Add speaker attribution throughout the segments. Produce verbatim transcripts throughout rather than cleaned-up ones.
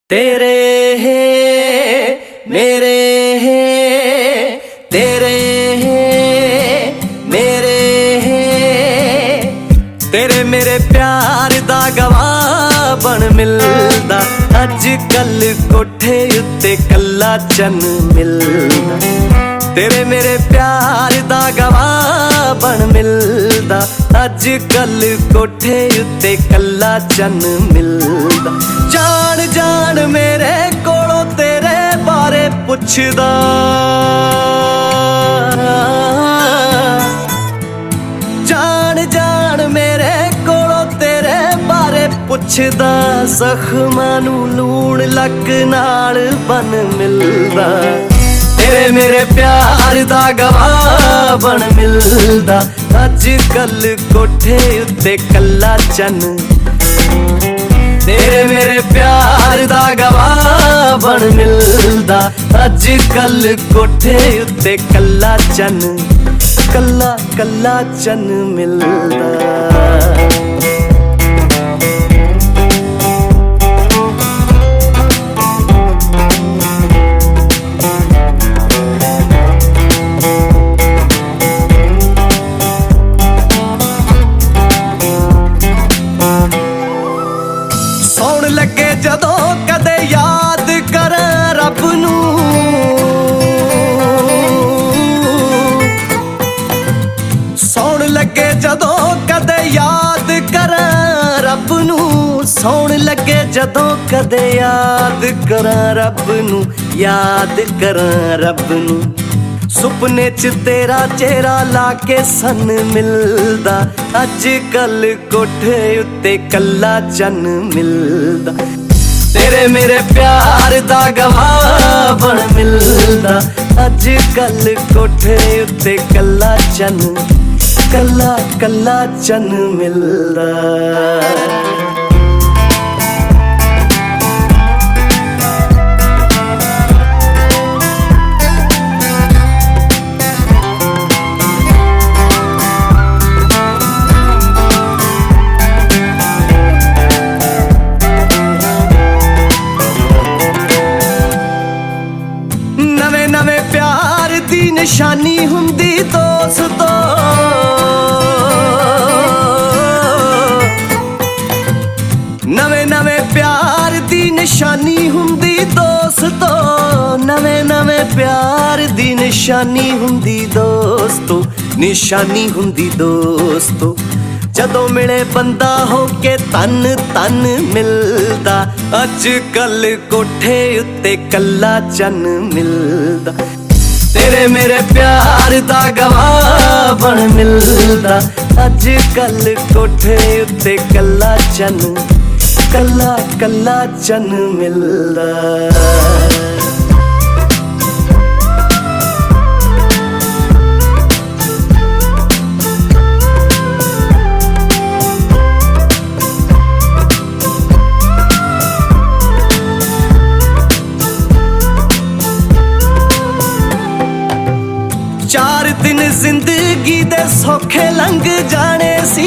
Speaker 1: तेरे है मेरे है तेरे है मेरे है तेरे मेरे प्यार दा गवाह बन मिलदा अज कल कोठे उत्ते कल्ला चन मिलदा तेरे मेरे प्यार दा गवाह बन मिलदा अज कल कोठे उत्ते कल्ला चन मिलदा जान जान मेरे कोलों तेरे बारे पुछदा जान जान मेरे कोलों तेरे बारे पुछदा जख्मां नूं लूण लक नाल बन मिलदा तेरे मेरे प्यार दा गवाह बन मिलदा अज कल कोठे उत्ते कल्ला चन तेरे मेरे प्यार दा गवाह बन मिलदा अज कल कोठे उत्ते कल्ला चन कल्ला कल्ला चन मिलदा लगे जदों कदे याद करां रब नूं सौण लगे जदों कदे याद करां रब नूं सौण लगे जदों कदे याद करां रब नूं याद करां रब नूं सुपने च तेरा चेहरा लाके सन मिलदा अज कल कोठे उत्ते कल्ला चन मिलदा तेरे मेरे प्यार दा गवाह बन मिलदा अज कल कोठे उत्ते कल्ला चन कल्ला कल्ला चन मिलदा नवे प्यार दी निशानी हुंदी दोस्तों नवे नवे प्यार दी निशानी हुंदी दोस्तों नवे नवे प्यार दी निशानी हुंदी दोस्तों निशानी हुंदी दोस्तों जदों मिले बंदा होके तन तन मिलदा अज कल कोठे उत्ते कल्ला चन मिलदा तेरे मेरे प्यार दा गवाह बन मिलदा अज कल कोठे उत्ते कल्ला चन कल्ला कल्ला चन मिलदा चार दिन जिंदगी दे सौखे लंघ जाने सी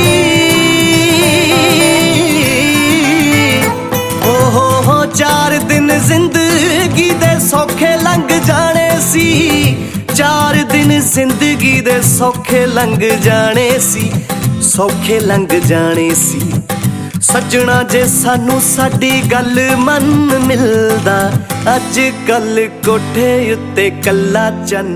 Speaker 1: ओ हो हो चार दिन जिंदगी दे सौखे लंघ जाने सी चार दिन जिंदगी दे सौखे लंघ जाने सी सौखे लंघ जाने सी सजना जे सानू साडी गल मन मिलदा अज कल कोठे उत्ते कल्ला चन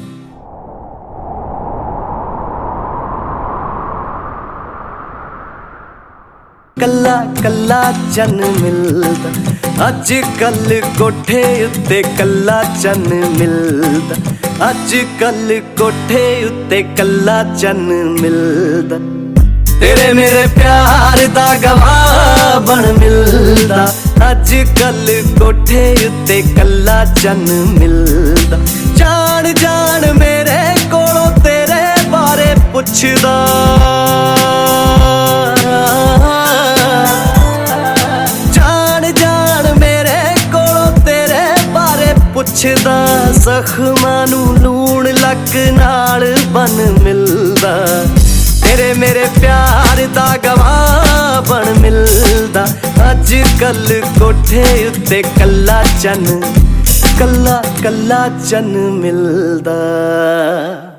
Speaker 1: कल्ला कल्ला चन मिलदा अज कल कोठे उत्ते कल्ला चन मिलदा अज कल कोठे उत्ते कल्ला चन मिलदा तेरे मेरे प्यार दा गवाह बन मिलदा अज कल कोठे उत्ते कल्ला चन मिलदा जान जान मेरे कोलों तेरे बारे पुछदा पुछदा जख्मां नूं लूण लक नाल बन मिलदा तेरे मेरे प्यार दा गवाह बन मिलदा अज ਅੱਜ ਕੱਲ ਕੋਠੇ ਉੱਤੇ ਕੱਲਾ ਚੰਨ ਕੱਲਾ ਕੱਲਾ ਚੰਨ ਮਿਲਦਾ।